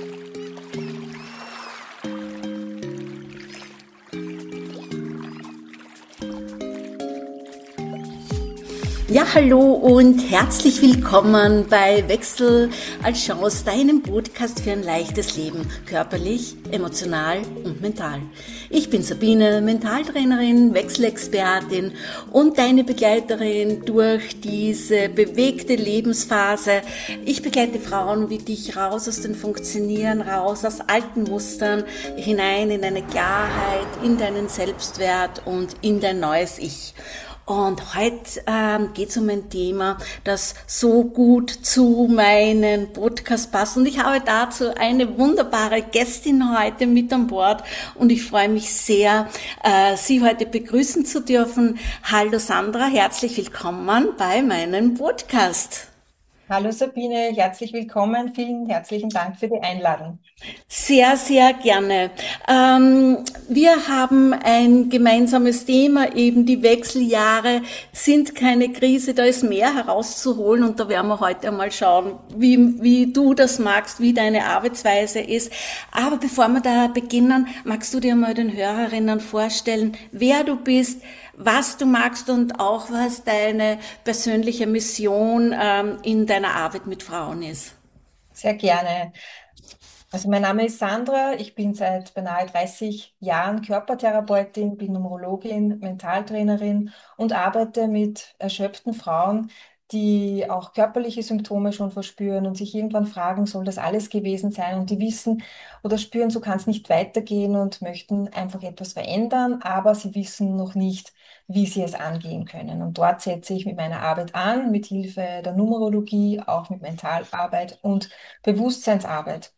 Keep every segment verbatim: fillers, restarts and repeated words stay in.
Ja, hallo und herzlich willkommen bei Wechsel als Chance, deinem Podcast für ein leichtes Leben, körperlich, emotional und mental. Ich bin Sabine, Mentaltrainerin, Wechselexpertin und deine Begleiterin durch diese bewegte Lebensphase. Ich begleite Frauen wie dich raus aus dem Funktionieren, raus aus alten Mustern, hinein in eine Klarheit, in deinen Selbstwert und in dein neues Ich. Und heute ähm, geht es um ein Thema, das so gut zu meinem Podcast passt. Und ich habe dazu eine wunderbare Gästin heute mit an Bord. Und ich freue mich sehr, äh, Sie heute begrüßen zu dürfen. Hallo Sandra, herzlich willkommen bei meinem Podcast. Hallo Sabine, herzlich willkommen. Vielen herzlichen Dank für die Einladung. Sehr, sehr gerne. Ähm, wir haben ein gemeinsames Thema, eben die Wechseljahre sind keine Krise, da ist mehr herauszuholen und da werden wir heute einmal schauen, wie, wie du das magst, wie deine Arbeitsweise ist. Aber bevor wir da beginnen, magst du dir mal den Hörerinnen vorstellen, wer du bist, was du magst und auch was deine persönliche Mission ähm, in deiner Arbeit mit Frauen ist. Sehr gerne. Also mein Name ist Sandra, ich bin seit beinahe dreißig Jahren Körpertherapeutin, bin Numerologin, Mentaltrainerin und arbeite mit erschöpften Frauen, die auch körperliche Symptome schon verspüren und sich irgendwann fragen, soll das alles gewesen sein? Und die wissen oder spüren, so kann es nicht weitergehen und möchten einfach etwas verändern, aber sie wissen noch nicht, wie sie es angehen können. Und dort setze ich mit meiner Arbeit an, mit Hilfe der Numerologie, auch mit Mentalarbeit und Bewusstseinsarbeit.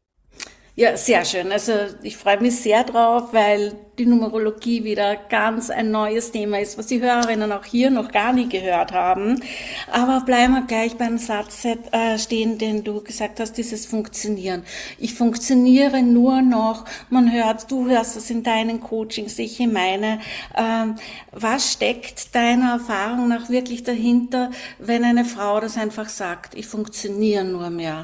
Ja, sehr schön. Also ich freue mich sehr drauf, weil die Numerologie wieder ganz ein neues Thema ist, was die Hörerinnen auch hier noch gar nie gehört haben. Aber bleiben wir gleich beim Satz äh, stehen, den du gesagt hast, dieses Funktionieren. Ich funktioniere nur noch, man hört, du hörst das in deinen Coachings, ich in meine. Ähm, was steckt deiner Erfahrung nach wirklich dahinter, wenn eine Frau das einfach sagt, ich funktioniere nur mehr?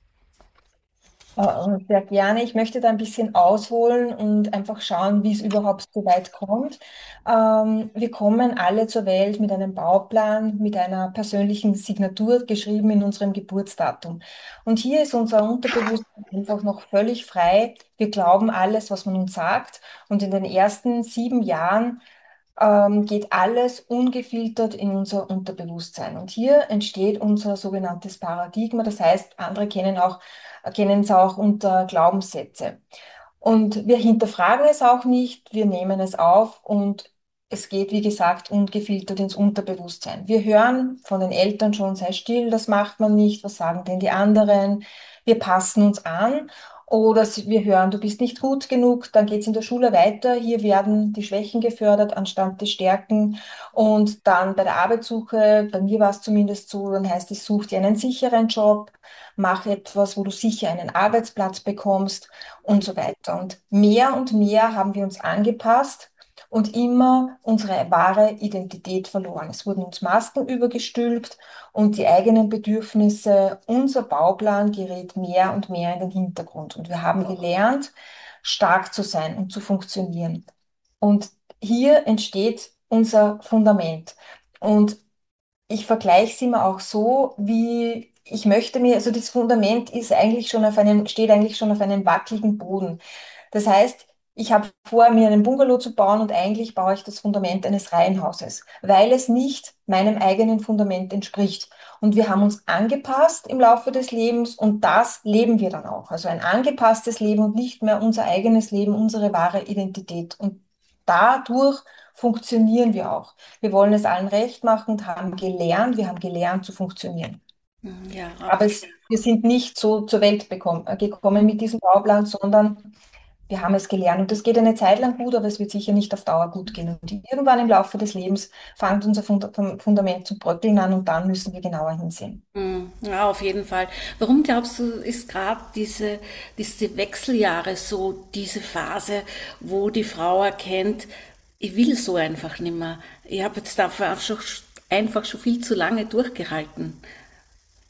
Äh, Sehr gerne. Ich möchte da ein bisschen ausholen und einfach schauen, wie es überhaupt so weit kommt. Ähm, wir kommen alle zur Welt mit einem Bauplan, mit einer persönlichen Signatur geschrieben in unserem Geburtsdatum. Und hier ist unser Unterbewusstsein einfach noch völlig frei. Wir glauben alles, was man uns sagt. Und in den ersten sieben Jahren ähm, geht alles ungefiltert in unser Unterbewusstsein. Und hier entsteht unser sogenanntes Paradigma. Das heißt, andere kennen auch, kennen es auch unter Glaubenssätze. Und wir hinterfragen es auch nicht, wir nehmen es auf und es geht, wie gesagt, ungefiltert ins Unterbewusstsein. Wir hören von den Eltern schon, sei still, das macht man nicht, was sagen denn die anderen? Wir passen uns an. Oder sie- wir hören, du bist nicht gut genug, dann geht es in der Schule weiter. Hier werden die Schwächen gefördert anstatt die Stärken. Und dann bei der Arbeitssuche, bei mir war es zumindest so, dann heißt es, such dir einen sicheren Job, mach etwas, wo du sicher einen Arbeitsplatz bekommst und so weiter. Und mehr und mehr haben wir uns angepasst und immer unsere wahre Identität verloren. Es wurden uns Masken übergestülpt und die eigenen Bedürfnisse, unser Bauplan gerät mehr und mehr in den Hintergrund. Und wir haben gelernt, stark zu sein und zu funktionieren. Und hier entsteht unser Fundament. Und ich vergleiche es immer auch so, wie ich möchte mir, also das Fundament ist eigentlich schon auf einem, steht eigentlich schon auf einem wackeligen Boden. Das heißt, ich habe vor, mir einen Bungalow zu bauen und eigentlich baue ich das Fundament eines Reihenhauses, weil es nicht meinem eigenen Fundament entspricht. Und wir haben uns angepasst im Laufe des Lebens und das leben wir dann auch. Also ein angepasstes Leben und nicht mehr unser eigenes Leben, unsere wahre Identität. Und dadurch funktionieren wir auch. Wir wollen es allen recht machen und haben gelernt, wir haben gelernt zu funktionieren. Ja, Aber okay. es, wir sind nicht so zur Welt bekommen, äh, gekommen mit diesem Bauplan, sondern wir haben es gelernt. Und das geht eine Zeit lang gut, aber es wird sicher nicht auf Dauer gut gehen. Und irgendwann im Laufe des Lebens fängt unser Funda Fundament zu bröckeln an und dann müssen wir genauer hinsehen. Hm, ja, auf jeden Fall. Warum glaubst du, ist gerade diese, diese Wechseljahre so diese Phase, wo die Frau erkennt, ich will so einfach nicht mehr. Ich habe jetzt dafür auch schon, einfach schon viel zu lange durchgehalten.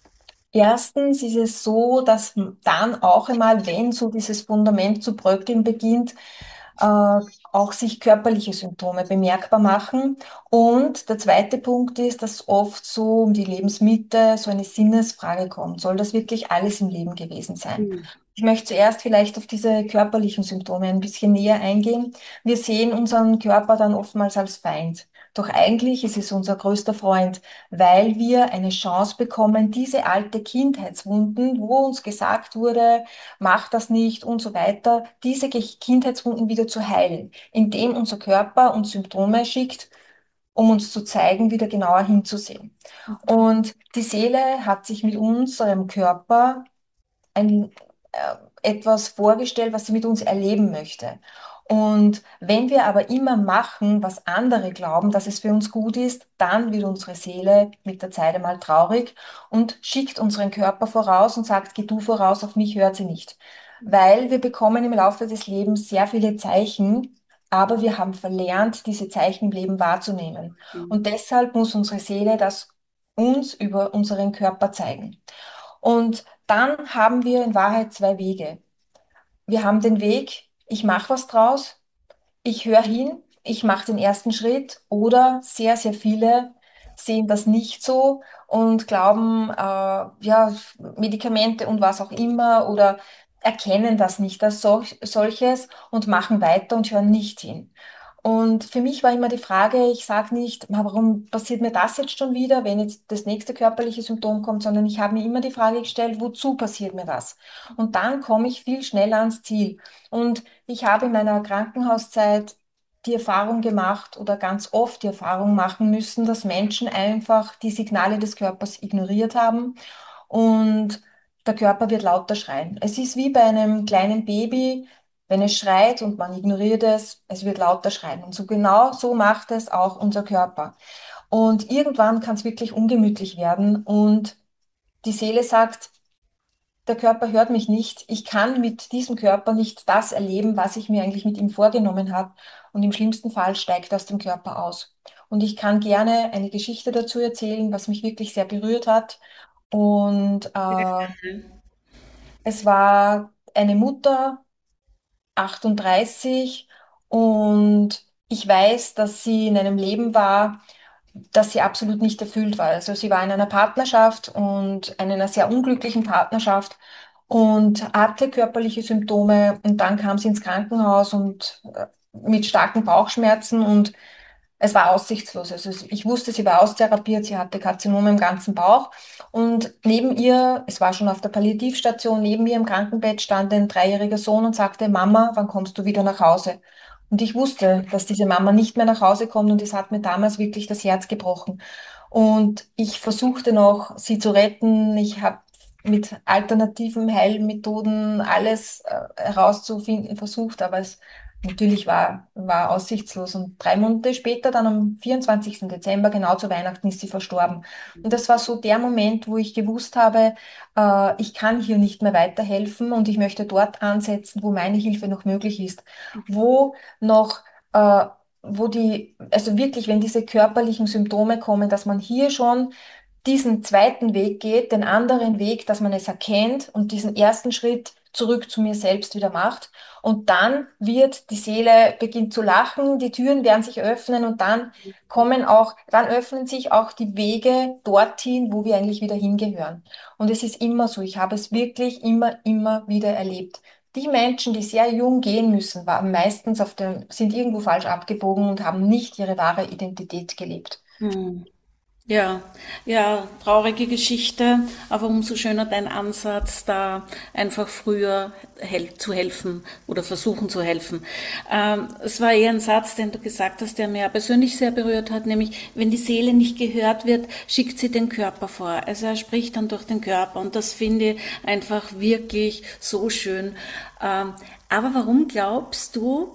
Erstens ist es so, dass dann auch einmal, wenn so dieses Fundament zu bröckeln beginnt, äh, auch sich körperliche Symptome bemerkbar machen. Und der zweite Punkt ist, dass oft so um die Lebensmitte so eine Sinnesfrage kommt. Soll das wirklich alles im Leben gewesen sein? Mhm. Ich möchte zuerst vielleicht auf diese körperlichen Symptome ein bisschen näher eingehen. Wir sehen unseren Körper dann oftmals als Feind. Doch eigentlich ist es unser größter Freund, weil wir eine Chance bekommen, diese alte Kindheitswunden, wo uns gesagt wurde, mach das nicht und so weiter, diese Ge- Kindheitswunden wieder zu heilen, indem unser Körper uns Symptome schickt, um uns zu zeigen, wieder genauer hinzusehen. Und die Seele hat sich mit unserem Körper ein, äh, etwas vorgestellt, was sie mit uns erleben möchte. Und wenn wir aber immer machen, was andere glauben, dass es für uns gut ist, dann wird unsere Seele mit der Zeit einmal traurig und schickt unseren Körper voraus und sagt, geh du voraus, auf mich hört sie nicht. Weil wir bekommen im Laufe des Lebens sehr viele Zeichen, aber wir haben verlernt, diese Zeichen im Leben wahrzunehmen. Und deshalb muss unsere Seele das uns über unseren Körper zeigen. Und dann haben wir in Wahrheit zwei Wege. Wir haben den Weg, ich mache was draus, ich höre hin, ich mache den ersten Schritt, oder sehr, sehr viele sehen das nicht so und glauben, äh, ja, Medikamente und was auch immer, oder erkennen das nicht als solch, solches und machen weiter und hören nicht hin. Und für mich war immer die Frage, ich sage nicht, "Ma, warum passiert mir das jetzt schon wieder, wenn jetzt das nächste körperliche Symptom kommt, sondern ich habe mir immer die Frage gestellt, wozu passiert mir das? Und dann komme ich viel schneller ans Ziel. Und ich habe in meiner Krankenhauszeit die Erfahrung gemacht oder ganz oft die Erfahrung machen müssen, dass Menschen einfach die Signale des Körpers ignoriert haben und der Körper wird lauter schreien. Es ist wie bei einem kleinen Baby, wenn es schreit und man ignoriert es, es wird lauter schreien. Und so genau so macht es auch unser Körper. Und irgendwann kann es wirklich ungemütlich werden und die Seele sagt, der Körper hört mich nicht. Ich kann mit diesem Körper nicht das erleben, was ich mir eigentlich mit ihm vorgenommen habe. Und im schlimmsten Fall steigt aus dem Körper aus. Und ich kann gerne eine Geschichte dazu erzählen, was mich wirklich sehr berührt hat. Und äh, es war eine Mutter, achtunddreißig, und ich weiß, dass sie in einem Leben war, dass sie absolut nicht erfüllt war. Also sie war in einer Partnerschaft und in einer sehr unglücklichen Partnerschaft und hatte körperliche Symptome, und dann kam sie ins Krankenhaus und äh, mit starken Bauchschmerzen, und es war aussichtslos. Also es- ich wusste, sie war austherapiert, sie hatte Karzinome im ganzen Bauch, und neben ihr, es war schon auf der Palliativstation, neben ihr im Krankenbett stand ein dreijähriger Sohn und sagte, Mama, wann kommst du wieder nach Hause? Und ich wusste, dass diese Mama nicht mehr nach Hause kommt, und es hat mir damals wirklich das Herz gebrochen. Und ich versuchte noch, sie zu retten. Ich habe mit alternativen Heilmethoden alles äh, herauszufinden versucht, aber es natürlich war, war aussichtslos. Und drei Monate später, dann am vierundzwanzigsten Dezember, genau zu Weihnachten, ist sie verstorben. Und das war so der Moment, wo ich gewusst habe, äh, ich kann hier nicht mehr weiterhelfen und ich möchte dort ansetzen, wo meine Hilfe noch möglich ist, wo noch, äh, wo die, also wirklich, wenn diese körperlichen Symptome kommen, dass man hier schon diesen zweiten Weg geht, den anderen Weg, dass man es erkennt und diesen ersten Schritt zurück zu mir selbst wieder macht. Und dann wird die Seele beginnt zu lachen, die Türen werden sich öffnen, und dann kommen auch, dann öffnen sich auch die Wege dorthin, wo wir eigentlich wieder hingehören. Und es ist immer so, ich habe es wirklich immer, immer wieder erlebt. Die Menschen, die sehr jung gehen müssen, waren meistens auf dem, sind irgendwo falsch abgebogen und haben nicht ihre wahre Identität gelebt. Hm. Ja, ja, traurige Geschichte, aber umso schöner dein Ansatz, da einfach früher hel zu helfen oder versuchen zu helfen. Ähm, es war eher ein Satz, den du gesagt hast, der mir persönlich sehr berührt hat, nämlich, wenn die Seele nicht gehört wird, schickt sie den Körper vor. Also er spricht dann durch den Körper, und das finde ich einfach wirklich so schön. Ähm, aber warum glaubst du,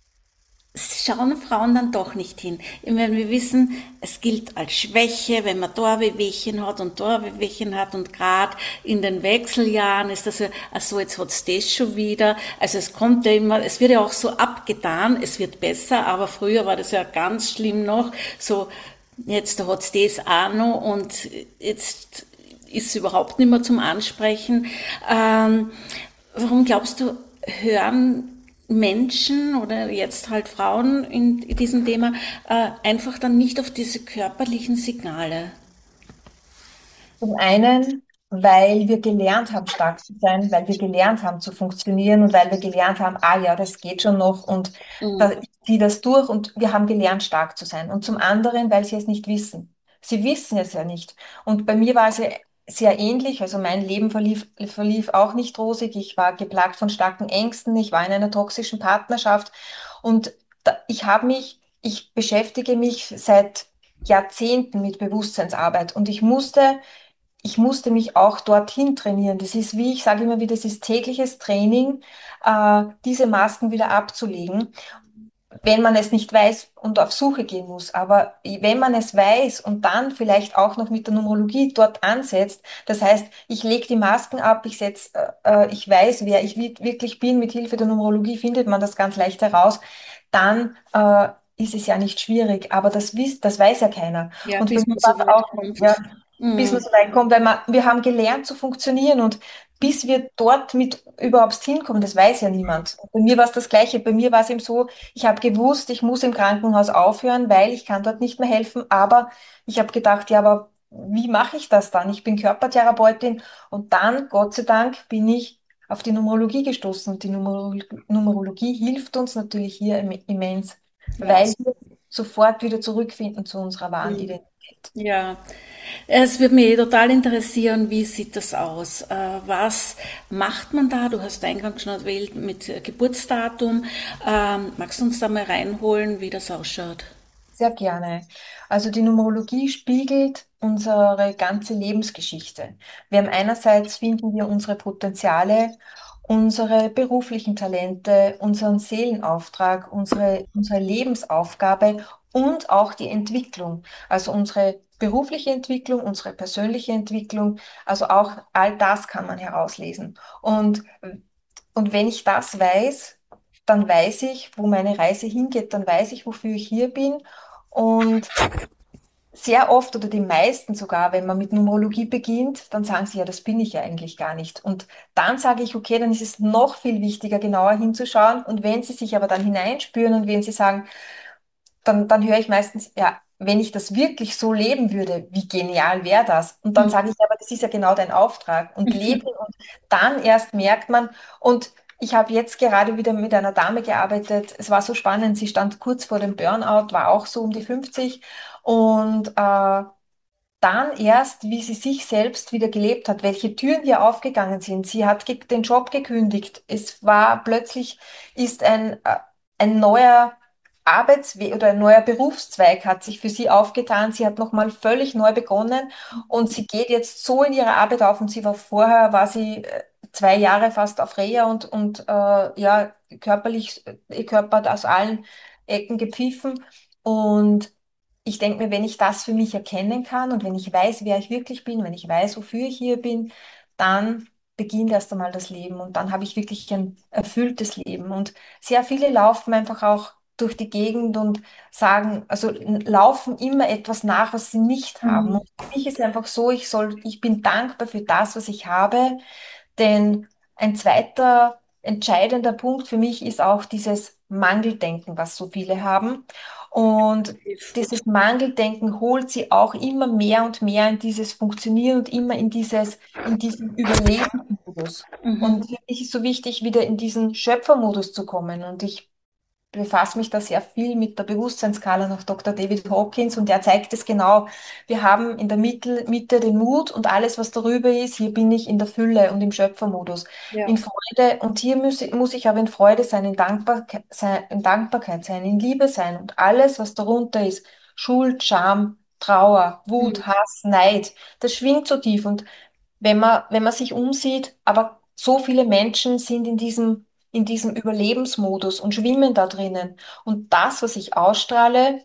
schauen Frauen dann doch nicht hin? Wenn wir wissen, es gilt als Schwäche, wenn man da Wehwehchen hat und da Wehwehchen hat, und gerade in den Wechseljahren ist das ja, also jetzt hat's das schon wieder. Also es kommt ja immer, es wird ja auch so abgetan, es wird besser, aber früher war das ja ganz schlimm noch, so, jetzt hat's das auch noch, und jetzt ist überhaupt nicht mehr zum Ansprechen. Ähm, warum glaubst du, hören Menschen oder jetzt halt Frauen in diesem Thema äh, einfach dann nicht auf diese körperlichen Signale? Zum einen, weil wir gelernt haben, stark zu sein, weil wir gelernt haben zu funktionieren und weil wir gelernt haben, ah ja, das geht schon noch und da, Mhm. ich ziehe das durch und wir haben gelernt, stark zu sein. Und zum anderen, weil sie es nicht wissen. Sie wissen es ja nicht. Und bei mir war es ja sehr ähnlich. Also mein Leben verlief, verlief auch nicht rosig. Ich war geplagt von starken Ängsten. Ich war in einer toxischen Partnerschaft und da, ich habe mich, ich beschäftige mich seit Jahrzehnten mit Bewusstseinsarbeit und ich musste ich musste mich auch dorthin trainieren. Das ist, wie ich sage immer wieder, das ist tägliches Training, äh, diese Masken wieder abzulegen, wenn man es nicht weiß und auf Suche gehen muss. Aber wenn man es weiß und dann vielleicht auch noch mit der Numerologie dort ansetzt, das heißt, ich lege die Masken ab, ich setz, äh, äh, ich weiß, wer ich wi- wirklich bin, mit Hilfe der Numerologie findet man das ganz leicht heraus, dann äh, ist es ja nicht schwierig. Aber das, wiss, das weiß ja keiner. Ja, Und bei bis mir man war so es weit auch, ja, kommt. bis man Mhm. so weit kommt, weil man, wir haben gelernt zu funktionieren und bis wir dort mit überhaupt hinkommen, das weiß ja niemand. Bei mir war es das Gleiche. Bei mir war es eben so, ich habe gewusst, ich muss im Krankenhaus aufhören, weil ich kann dort nicht mehr helfen. Aber ich habe gedacht, ja, aber wie mache ich das dann? Ich bin Körpertherapeutin und dann, Gott sei Dank, bin ich auf die Numerologie gestoßen. Und die Numerologie, Numerologie hilft uns natürlich hier im- immens, Ja, weil wir sofort wieder zurückfinden zu unserer wahren mhm. Identität. Ja, es würde mich total interessieren, wie sieht das aus? Äh, Was macht man da? Du hast eingangs schon erwähnt mit äh, Geburtsdatum. Ähm, magst du uns da mal reinholen, wie das ausschaut? Sehr gerne. Also die Numerologie spiegelt unsere ganze Lebensgeschichte. Wir haben einerseits finden wir unsere Potenziale, unsere beruflichen Talente, unseren Seelenauftrag, unsere, unsere Lebensaufgabe und auch die Entwicklung. Also unsere berufliche Entwicklung, unsere persönliche Entwicklung. Also auch all das kann man herauslesen. Und, und wenn ich das weiß, dann weiß ich, wo meine Reise hingeht, dann weiß ich, wofür ich hier bin. Und sehr oft oder die meisten sogar, wenn man mit Numerologie beginnt, dann sagen sie, ja, das bin ich ja eigentlich gar nicht. Und dann sage ich, okay, dann ist es noch viel wichtiger, genauer hinzuschauen. Und wenn sie sich aber dann hineinspüren und wenn sie sagen, dann, dann höre ich meistens, ja, wenn ich das wirklich so leben würde, wie genial wäre das? Und dann sage ich, aber das ist ja genau dein Auftrag und lebe ihn. Und dann erst merkt man, und ich habe jetzt gerade wieder mit einer Dame gearbeitet, es war so spannend, sie stand kurz vor dem Burnout, war auch so um die fünfzig und äh, dann erst, wie sie sich selbst wieder gelebt hat, welche Türen hier aufgegangen sind. Sie hat ge- den Job gekündigt. Es war plötzlich ist ein, äh, ein neuer Arbeitsweg oder ein neuer Berufszweig hat sich für sie aufgetan. Sie hat nochmal völlig neu begonnen und sie geht jetzt so in ihre Arbeit auf und sie war vorher, war sie äh, zwei Jahre fast auf Reha und, und äh, ja, körperlich, äh, ihr Körper hat aus allen Ecken gepfiffen und ich denke mir, wenn ich das für mich erkennen kann und wenn ich weiß, wer ich wirklich bin, wenn ich weiß, wofür ich hier bin, dann beginnt erst einmal das Leben und dann habe ich wirklich ein erfülltes Leben. Und sehr viele laufen einfach auch durch die Gegend und sagen, also laufen immer etwas nach, was sie nicht haben. Mhm. Und für mich ist einfach so, ich soll, ich bin dankbar für das, was ich habe, denn ein zweiter entscheidender Punkt für mich ist auch dieses Mangeldenken, was so viele haben. Und dieses Mangeldenken holt sie auch immer mehr und mehr in dieses Funktionieren und immer in dieses, in diesen Überlebensmodus. Und für mich ist so wichtig, wieder in diesen Schöpfermodus zu kommen. Und ich befasse mich da sehr viel mit der Bewusstseinsskala nach Doktor David Hawkins und er zeigt es genau. Wir haben in der Mitte, Mitte den Mut und alles, was darüber ist, hier bin ich in der Fülle und im Schöpfermodus, Ja. in Freude und hier muss, ich- muss ich aber in Freude sein, in Dankbarkeit sein, in Dankbarkeit sein, in Liebe sein und alles, was darunter ist, Schuld, Scham, Trauer, Mhm. Wut, Hass, Neid, das schwingt so tief und wenn man, wenn man sich umsieht, aber so viele Menschen sind in diesem, in diesem Überlebensmodus und schwimmen da drinnen. Und das, was ich ausstrahle,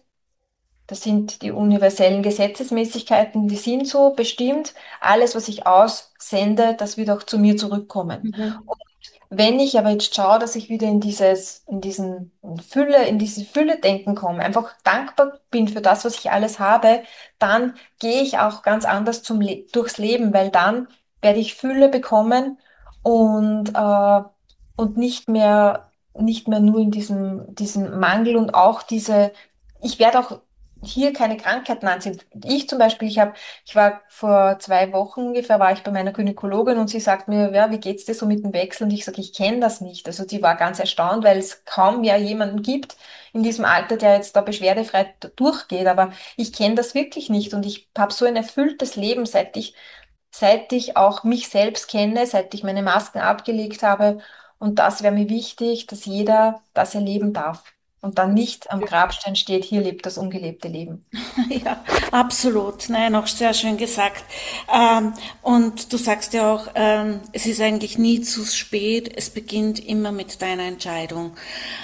das sind die universellen Gesetzesmäßigkeiten, die sind so bestimmt. Alles, was ich aussende, das wird auch zu mir zurückkommen. Mhm. wenn ich aber jetzt schaue, dass ich wieder in dieses, in diesen in Fülle, in diese Fülle-Denken komme, einfach dankbar bin für das, was ich alles habe, dann gehe ich auch ganz anders zum Le durchs Leben, weil dann werde ich Fülle bekommen und, äh, und nicht mehr, nicht mehr nur in diesem, diesem Mangel und auch diese, ich werde auch hier keine Krankheiten anziehen. Ich zum Beispiel, ich habe ich war vor zwei Wochen ungefähr, war ich bei meiner Gynäkologin und sie sagt mir, ja, wie geht's dir so mit dem Wechsel? Und ich sage, ich kenne das nicht. Also die war ganz erstaunt, weil es kaum ja jemanden gibt in diesem Alter, der jetzt da beschwerdefrei d- durchgeht. Aber ich kenne das wirklich nicht und ich habe so ein erfülltes Leben, seit ich, seit ich auch mich selbst kenne, seit ich meine Masken abgelegt habe. Und das wäre mir wichtig, dass jeder das erleben darf. Und dann nicht am Grabstein steht, hier lebt das ungelebte Leben. Ja, absolut. Nein, auch sehr schön gesagt. Ähm, und du sagst ja auch, ähm, es ist eigentlich nie zu spät. Es beginnt immer mit deiner Entscheidung.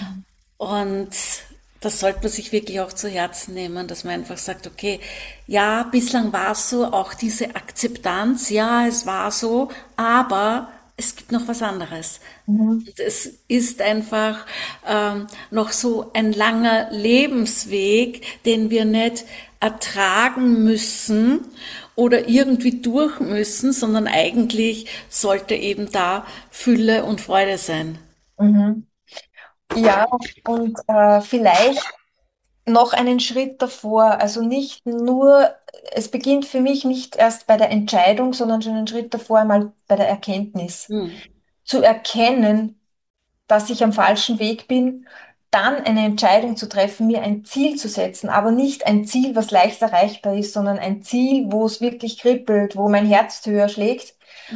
Und das sollte man sich wirklich auch zu Herzen nehmen, dass man einfach sagt, okay, ja, bislang war es so, auch diese Akzeptanz, ja, es war so, aber es gibt noch was anderes. Mhm. Und es ist einfach ähm, noch so ein langer Lebensweg, den wir nicht ertragen müssen oder irgendwie durch müssen, sondern eigentlich sollte eben da Fülle und Freude sein. Mhm. Ja, und äh, vielleicht noch einen Schritt davor. Also nicht nur, es beginnt für mich nicht erst bei der Entscheidung, sondern schon einen Schritt davor einmal bei der Erkenntnis. Hm. Zu erkennen, dass ich am falschen Weg bin, dann eine Entscheidung zu treffen, mir ein Ziel zu setzen, aber nicht ein Ziel, was leicht erreichbar ist, sondern ein Ziel, wo es wirklich kribbelt, wo mein Herz höher schlägt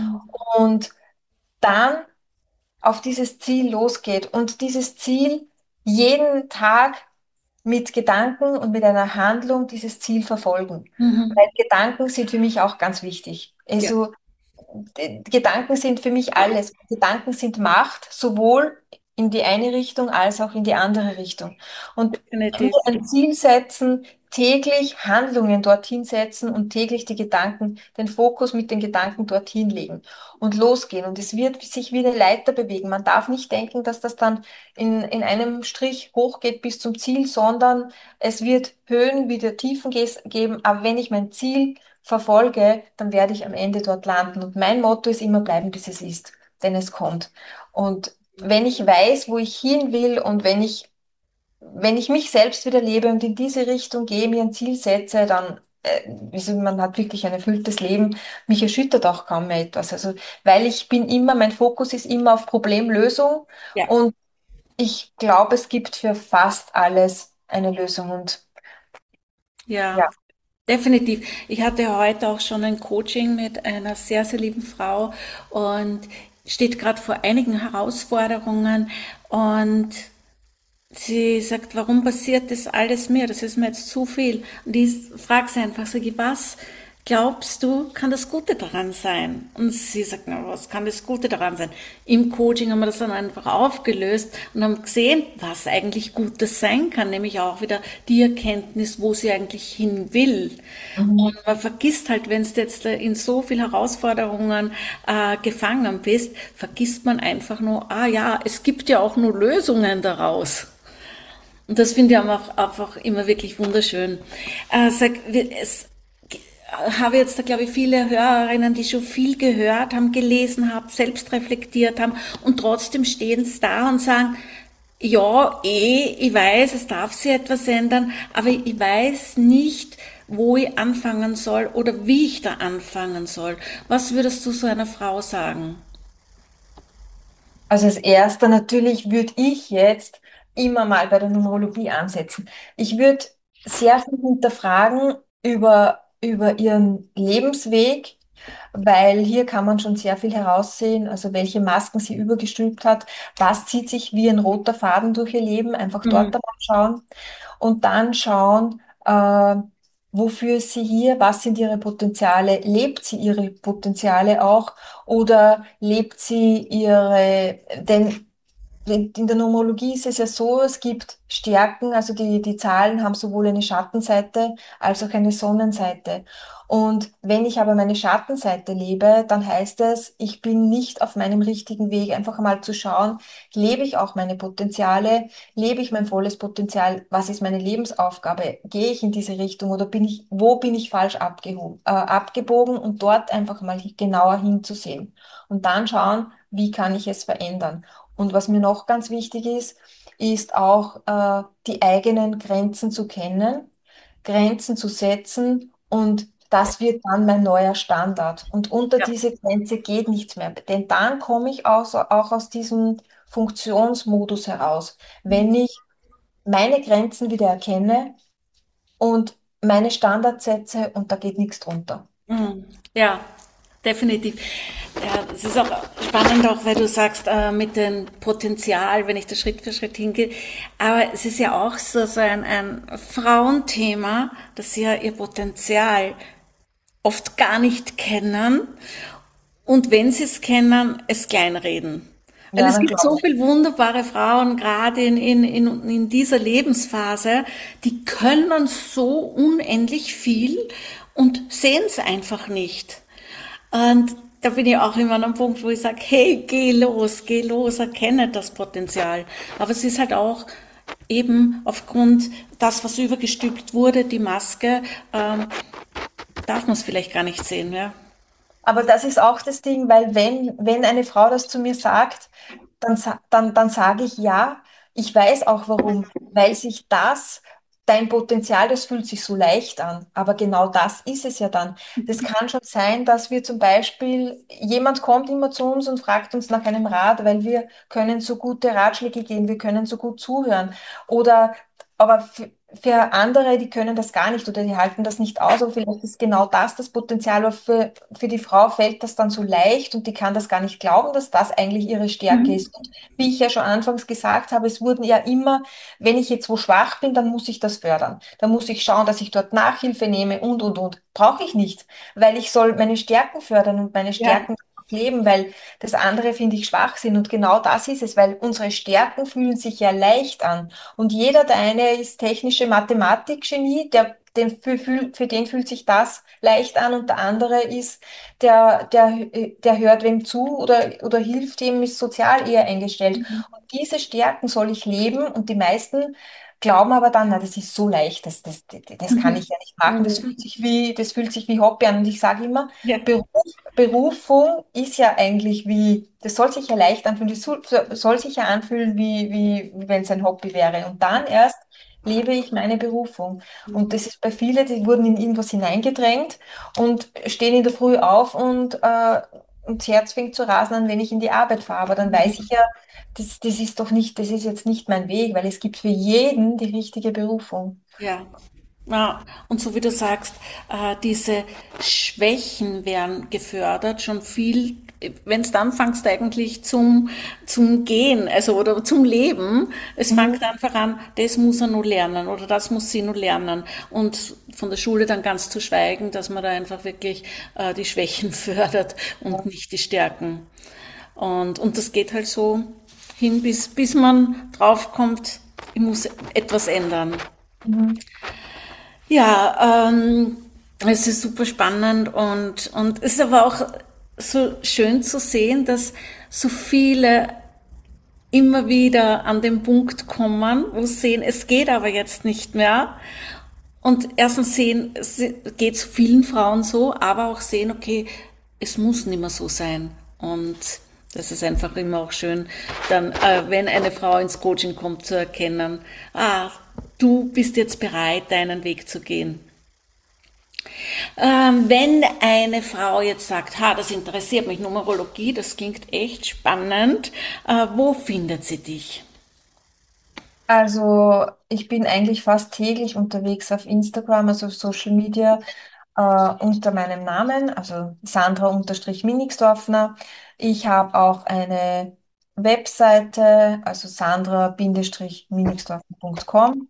und dann auf dieses Ziel losgeht und dieses Ziel jeden Tag mit Gedanken und mit einer Handlung dieses Ziel verfolgen. Mhm. Weil Gedanken sind für mich auch ganz wichtig. Ja, Also die Gedanken sind für mich alles. Gedanken sind Macht, sowohl in die eine Richtung als auch in die andere Richtung. Und mir definitiv. ein Ziel setzen, täglich Handlungen dorthin setzen und täglich die Gedanken, den Fokus mit den Gedanken dorthin legen und losgehen. Und es wird sich wie eine Leiter bewegen. Man darf nicht denken, dass das dann in, in einem Strich hochgeht bis zum Ziel, sondern es wird Höhen wie der Tiefen ges- geben. Aber wenn ich mein Ziel verfolge, dann werde ich am Ende dort landen. Und mein Motto ist immer bleiben, bis es ist, denn es kommt. Und wenn ich weiß, wo ich hin will und wenn ich, wenn ich mich selbst wieder lebe und in diese Richtung gehe, mir ein Ziel setze, dann, äh, also man hat wirklich ein erfülltes Leben. Mich erschüttert auch kaum mehr etwas. Also, weil ich bin immer, mein Fokus ist immer auf Problemlösung Ja, und ich glaube, es gibt für fast alles eine Lösung. Und ja, ja. definitiv. Ich hatte heute auch schon ein Coaching mit einer sehr, sehr lieben Frau und steht gerade vor einigen Herausforderungen und sie sagt, warum passiert das alles mir? Das ist mir jetzt zu viel. Und ich frage sie einfach, sag ich, was glaubst du, kann das Gute daran sein? Und sie sagt, na, was kann das Gute daran sein? Im Coaching haben wir das dann einfach aufgelöst und haben gesehen, was eigentlich Gutes sein kann, nämlich auch wieder die Erkenntnis, wo sie eigentlich hin will. Und Mhm. man vergisst halt, wenn du jetzt in so viel Herausforderungen äh, gefangen bist, vergisst man einfach nur, ah ja, es gibt ja auch nur Lösungen daraus. Und das finde ich auch einfach immer wirklich wunderschön. Äh, sag, es, habe jetzt da, glaube ich, viele Hörerinnen, die schon viel gehört haben, gelesen haben, selbst reflektiert haben und trotzdem stehen sie da und sagen, ja, eh, ich weiß, es darf sich etwas ändern, aber ich weiß nicht, wo ich anfangen soll oder wie ich da anfangen soll. Was würdest du so einer Frau sagen? Also als erster natürlich würde ich jetzt immer mal bei der Numerologie ansetzen. Ich würde sehr viel hinterfragen über, über ihren Lebensweg, weil hier kann man schon sehr viel heraussehen, also welche Masken sie übergestülpt hat, was zieht sich wie ein roter Faden durch ihr Leben, einfach dort Mhm. einmal schauen und dann schauen, äh, wofür ist sie hier, was sind ihre Potenziale, lebt sie ihre Potenziale auch oder lebt sie ihre, denn in der Numerologie ist es ja so, es gibt Stärken, also die, die Zahlen haben sowohl eine Schattenseite als auch eine Sonnenseite. Und wenn ich aber meine Schattenseite lebe, dann heißt es, ich bin nicht auf meinem richtigen Weg. Einfach mal zu schauen, lebe ich auch meine Potenziale, lebe ich mein volles Potenzial, was ist meine Lebensaufgabe, gehe ich in diese Richtung oder bin ich, wo bin ich falsch abgehoben, äh, abgebogen und dort einfach mal genauer hinzusehen und dann schauen, wie kann ich es verändern. Und was mir noch ganz wichtig ist, ist auch äh, die eigenen Grenzen zu kennen, Grenzen zu setzen und das wird dann mein neuer Standard. Und unter Ja. diese Grenze geht nichts mehr, denn dann komme ich aus, auch aus diesem Funktionsmodus heraus. Wenn ich meine Grenzen wieder erkenne und meine Standards setze und da geht nichts drunter. Mhm. Ja, definitiv. Ja, es ist auch spannend, auch weil du sagst, äh, mit dem Potenzial, wenn ich da Schritt für Schritt hingehe. Aber es ist ja auch so, so ein, ein Frauenthema, dass sie ja ihr Potenzial oft gar nicht kennen und wenn sie es kennen, es kleinreden. Weil Ja, es dann gibt so glaube viele wunderbare Frauen, gerade in, in, in, in dieser Lebensphase, die können so unendlich viel und sehen es einfach nicht. Und da bin ich auch immer an einem Punkt, wo ich sage, hey, geh los, geh los, erkenne das Potenzial. Aber es ist halt auch eben aufgrund das, was übergestülpt wurde, die Maske, ähm, darf man es vielleicht gar nicht sehen, ja. Aber das ist auch das Ding, weil wenn, wenn eine Frau das zu mir sagt, dann, sa- dann, dann sage ich ja, ich weiß auch warum, weil sich das, dein Potenzial, das fühlt sich so leicht an, aber genau das ist es ja dann. Das kann schon sein, dass wir zum Beispiel, jemand kommt immer zu uns und fragt uns nach einem Rat, weil wir können so gute Ratschläge geben, wir können so gut zuhören. Oder aber für, für andere, die können das gar nicht oder die halten das nicht aus, aber vielleicht ist genau das das Potenzial, aber für, für die Frau fällt das dann so leicht und die kann das gar nicht glauben, dass das eigentlich ihre Stärke ist. Und wie ich ja schon anfangs gesagt habe, es wurden ja immer, wenn ich jetzt wo schwach bin, dann muss ich das fördern. Dann muss ich schauen, dass ich dort Nachhilfe nehme und, und, und. Brauche ich nicht, weil ich soll meine Stärken fördern und meine Ja. Stärken leben, weil das andere finde ich Schwachsinn und genau das ist es, weil unsere Stärken fühlen sich ja leicht an. Und jeder, der eine ist technische Mathematik-Genie, der, den, für, für, für den fühlt sich das leicht an und der andere ist, der, der, der hört wem zu oder, oder hilft ihm, ist sozial eher eingestellt. Und diese Stärken soll ich leben und die meisten glauben aber dann, na, das ist so leicht, das, das, das, das kann ich ja nicht machen, das Mhm. fühlt sich wie, das fühlt sich wie Hobby an. Und ich sage immer, Ja. Beruf, Berufung ist ja eigentlich wie, das soll sich ja leicht anfühlen, das soll, soll sich ja anfühlen, wie, wie, wie wenn es ein Hobby wäre. Und dann erst lebe ich meine Berufung. Und das ist bei vielen, die wurden in irgendwas hineingedrängt und stehen in der Früh auf und, äh, und das Herz fängt zu rasen an, wenn ich in die Arbeit fahre. Aber dann weiß ich ja, das, das ist doch nicht, das ist jetzt nicht mein Weg, weil es gibt für jeden die richtige Berufung. Ja. Ja, und so wie du sagst, äh, diese Schwächen werden gefördert, schon viel, wenn es dann fängst eigentlich zum, zum Gehen, also oder zum Leben, es Mhm. fängt einfach an, das muss er nur lernen oder das muss sie nur lernen. Und von der Schule dann ganz zu schweigen, dass man da einfach wirklich äh, die Schwächen fördert und nicht die Stärken. Und, und das geht halt so hin, bis, bis man draufkommt, ich muss etwas ändern. Mhm. Ja, ähm, es ist super spannend und, und es ist aber auch so schön zu sehen, dass so viele immer wieder an den Punkt kommen, wo sie sehen, es geht aber jetzt nicht mehr. Und erstens sehen, es geht es vielen Frauen so, aber auch sehen, okay, es muss nicht mehr so sein. Und das ist einfach immer auch schön, dann, äh, wenn eine Frau ins Coaching kommt, zu erkennen, ah, du bist jetzt bereit, deinen Weg zu gehen. Ähm, wenn eine Frau jetzt sagt, ha, das interessiert mich, Numerologie, das klingt echt spannend, äh, wo findet sie dich? Also ich bin eigentlich fast täglich unterwegs auf Instagram, also auf Social Media, äh, unter meinem Namen, also Sandra-Minigsdorfner. Ich habe auch eine Webseite, also sandra-minigsdorfner punkt com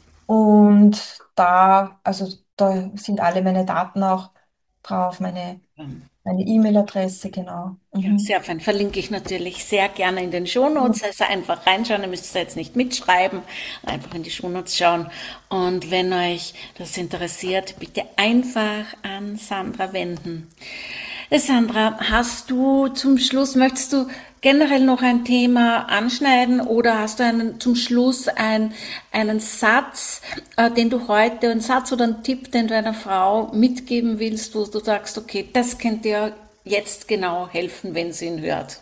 und da, also da sind alle meine Daten auch drauf, meine Meine E-Mail-Adresse, genau. Ja, Mhm. sehr fein. Verlinke ich natürlich sehr gerne in den Shownotes. Also einfach reinschauen, ihr müsst da jetzt nicht mitschreiben, einfach in die Shownotes schauen. Und wenn euch das interessiert, bitte einfach an Sandra wenden. Sandra, hast du zum Schluss, möchtest du generell noch ein Thema anschneiden oder hast du einen, zum Schluss ein, einen Satz, äh, den du heute, einen Satz oder einen Tipp, den du einer Frau mitgeben willst, wo du sagst, okay, das könnte dir jetzt genau helfen, wenn sie ihn hört?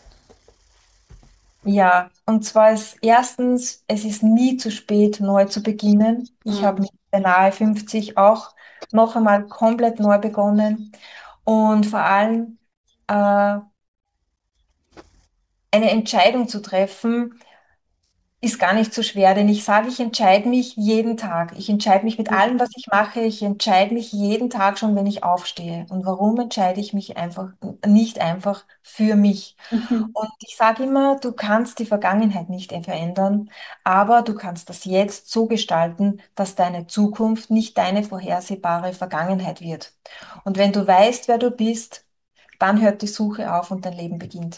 Ja, und zwar ist erstens, es ist nie zu spät, neu zu beginnen. Ich habe Mhm. mit beinahe fünfzig auch noch einmal komplett neu begonnen und vor allem äh, eine Entscheidung zu treffen, ist gar nicht so schwer, denn ich sage, ich entscheide mich jeden Tag. Ich entscheide mich mit allem, was ich mache. Ich entscheide mich jeden Tag schon, wenn ich aufstehe. Und warum entscheide ich mich einfach nicht einfach für mich? Mhm. Und ich sage immer, du kannst die Vergangenheit nicht verändern, aber du kannst das Jetzt so gestalten, dass deine Zukunft nicht deine vorhersehbare Vergangenheit wird. Und wenn du weißt, wer du bist, dann hört die Suche auf und dein Leben beginnt.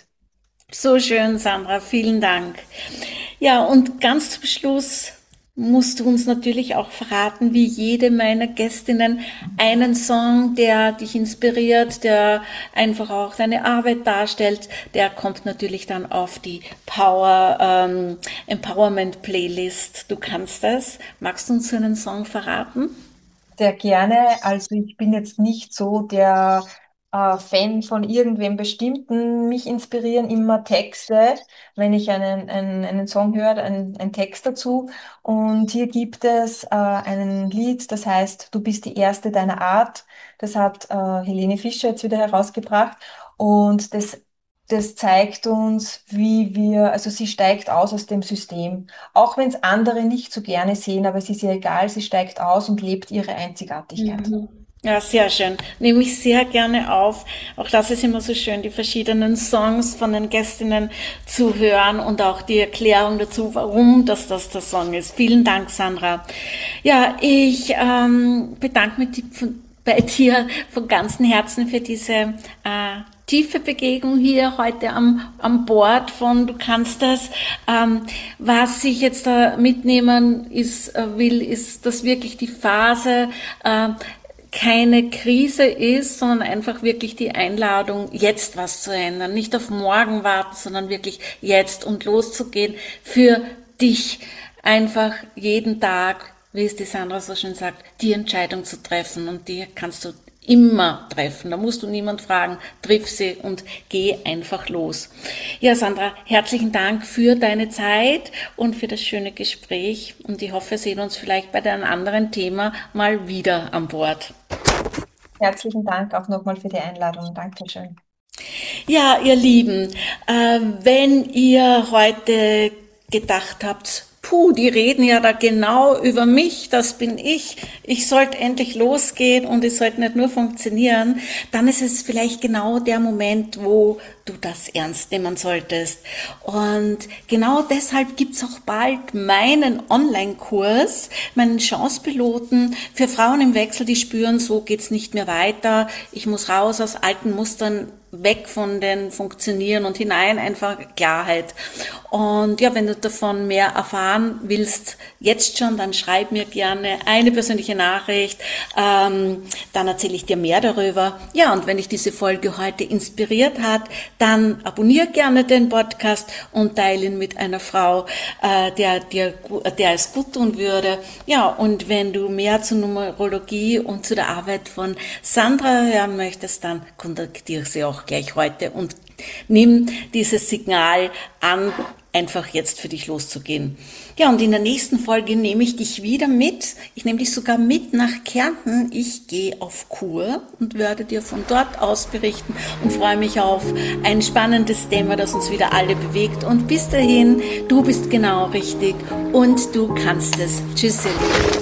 So schön, Sandra, vielen Dank. Ja, und ganz zum Schluss musst du uns natürlich auch verraten, wie jede meiner Gästinnen, einen Song, der dich inspiriert, der einfach auch deine Arbeit darstellt, der kommt natürlich dann auf die Power ähm, Empowerment Playlist. Du kannst das. Magst du uns so einen Song verraten? Sehr gerne. Also ich bin jetzt nicht so der äh, Fan von irgendwem Bestimmten. Mich inspirieren immer Texte, wenn ich einen, einen, einen Song höre, einen, einen Text dazu. Und hier gibt es äh, ein Lied, das heißt, Du bist die Erste deiner Art. Das hat äh, Helene Fischer jetzt wieder herausgebracht. Und das, das zeigt uns, wie wir, also sie steigt aus aus dem System. Auch wenn es andere nicht so gerne sehen, aber es ist ihr egal, sie steigt aus und lebt ihre Einzigartigkeit. Mhm. Ja, sehr schön. Nehme ich sehr gerne auf. Auch das ist immer so schön, die verschiedenen Songs von den Gästinnen zu hören und auch die Erklärung dazu, warum das das der Song ist. Vielen Dank, Sandra. Ja, ich ähm, bedanke mich von, bei dir von ganzem Herzen für diese äh, tiefe Begegnung hier heute am, am Bord von Du kannst das. Ähm, was ich jetzt da mitnehmen ist, äh, will, ist, dass wirklich die Phase äh, keine Krise ist, sondern einfach wirklich die Einladung, jetzt was zu ändern. Nicht auf morgen warten, sondern wirklich jetzt und loszugehen für dich. Einfach jeden Tag, wie es die Sandra so schön sagt, die Entscheidung zu treffen. Und die kannst du immer treffen. Da musst du niemand fragen, triff sie und geh einfach los. Ja, Sandra, herzlichen Dank für deine Zeit und für das schöne Gespräch. Und ich hoffe, wir sehen uns vielleicht bei einem anderen Thema mal wieder an Bord. Herzlichen Dank auch nochmal für die Einladung. Dankeschön. Ja, ihr Lieben, äh, wenn ihr heute gedacht habt, puh, die reden ja da genau über mich, das bin ich, ich sollte endlich losgehen und es sollte nicht nur funktionieren, dann ist es vielleicht genau der Moment, wo du das ernst nehmen solltest. Und genau deshalb gibt's auch bald meinen Online-Kurs, meinen Chancepiloten für Frauen im Wechsel, die spüren, so geht's nicht mehr weiter, ich muss raus aus alten Mustern, weg von den Funktionieren und hinein einfach Klarheit. Und ja, wenn du davon mehr erfahren willst, jetzt schon, dann schreib mir gerne eine persönliche Nachricht, ähm, dann erzähle ich dir mehr darüber. Ja, und wenn dich diese Folge heute inspiriert hat, dann abonniere gerne den Podcast und teile ihn mit einer Frau, äh, der dir, der es gut tun würde. Ja, und wenn du mehr zur Numerologie und zu der Arbeit von Sandra hören möchtest, dann kontaktiere sie auch gleich heute und nimm dieses Signal an, einfach jetzt für dich loszugehen. Ja, und in der nächsten Folge nehme ich dich wieder mit. Ich nehme dich sogar mit nach Kärnten. Ich gehe auf Kur und werde dir von dort aus berichten und freue mich auf ein spannendes Thema, das uns wieder alle bewegt. Und bis dahin, du bist genau richtig und du kannst es. Tschüss, ihr Lieben.